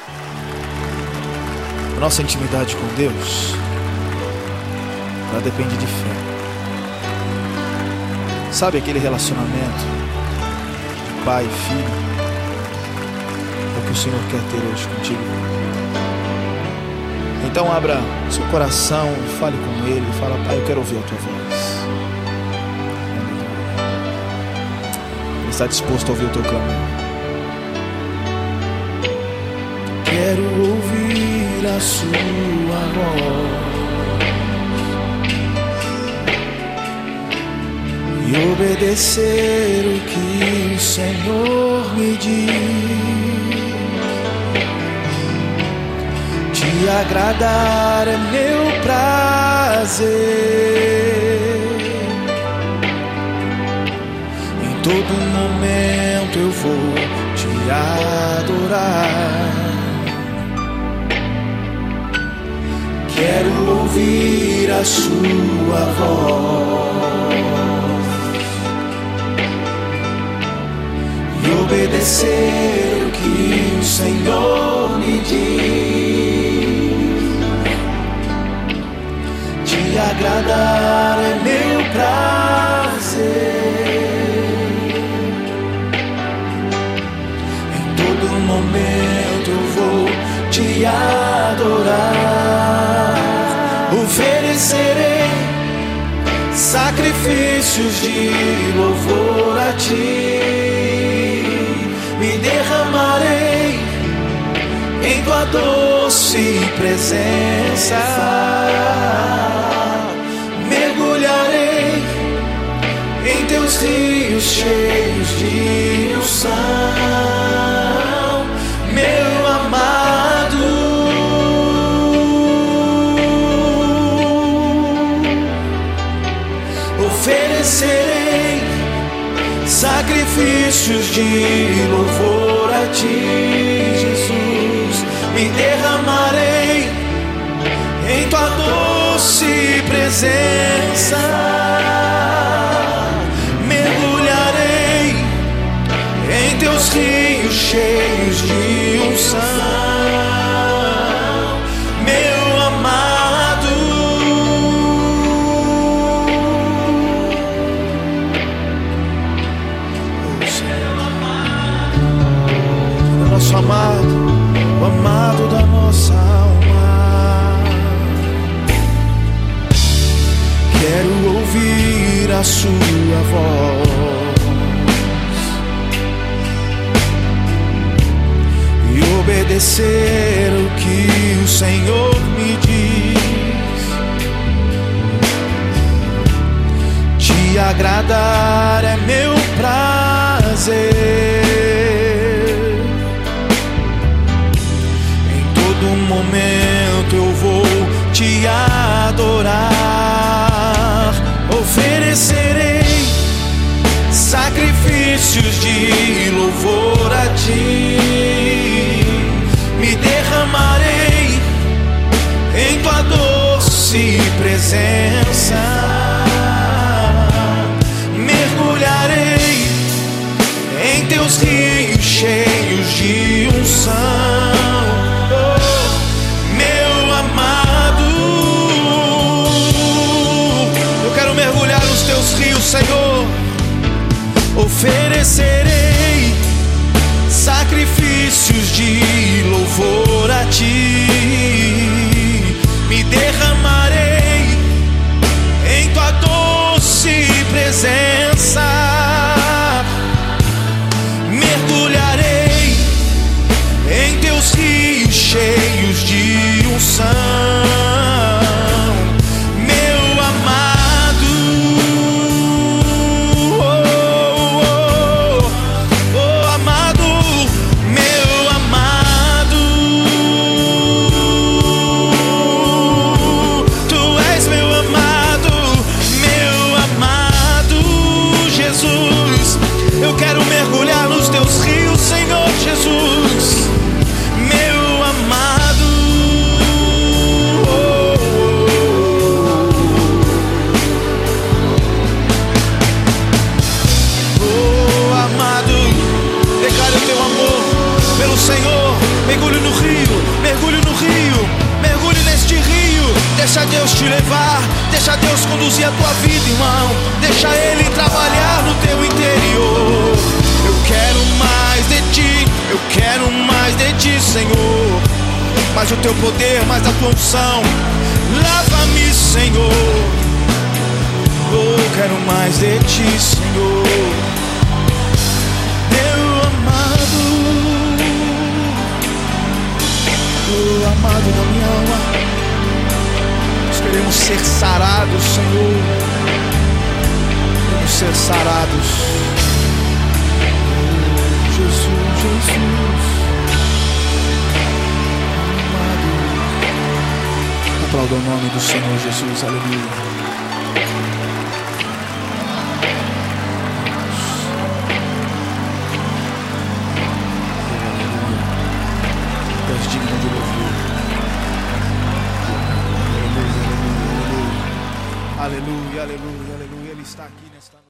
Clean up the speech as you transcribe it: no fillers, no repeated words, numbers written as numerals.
A nossa intimidade com Deus, ela depende de fé. Sabe aquele relacionamento de pai e filho? É o que o Senhor quer ter hoje contigo. Então abra seu coração e fale com Ele. Fala: Pai, eu quero ouvir a Tua voz. Ele está disposto a ouvir o teu clamor. Quero ouvir a Sua voz e obedecer o que o Senhor me diz. Te agradar é meu prazer. Em todo momento eu vou te adorar. Quero ouvir a Sua voz e obedecer o que o Senhor me diz. Te agradar é meu prazer. Em todo momento eu vou te adorar. Oferecerei sacrifícios de louvor a Ti. Me derramarei em Tua doce presença. Mergulharei em Teus rios cheios de unção, meu amado. Oferecerei sacrifícios de louvor a Ti, Jesus. Me derramarei em Tua doce presença. Mergulharei em Teus rios cheios de unção, meu amado. Nosso amado, o amado da nossa alma. Quero ouvir a Sua voz e obedecer o que o Senhor me diz. Te agradar é meu prazer. Todo momento eu vou te adorar. Oferecerei sacrifícios de louvor a Ti. Me derramarei em Tua doce presença. Mergulharei em Teus rios cheios de unção, rios, Senhor. Oferecerei sacrifícios de louvor a Ti. Me derramarei em Tua doce presença. Mergulharei em Teus rios cheios de unção, Senhor, mergulho no rio. Deus te levar, deixa Deus conduzir a tua vida, irmão. Deixa Ele trabalhar no teu interior. Eu quero mais de ti, eu quero mais de ti, Senhor. Mais o teu poder, mais a tua unção. Lava-me, Senhor. Eu quero mais de ti, Senhor. Meu amado, oh, amado da minha alma, nós queremos ser sarados, Senhor. Queremos ser sarados. Oh, Jesus, Jesus. Aplauda o nome do Senhor Jesus, aleluia. Tu és digno de louvor. Aleluia, aleluia, aleluia, aleluia. Ele está aqui nesta noite.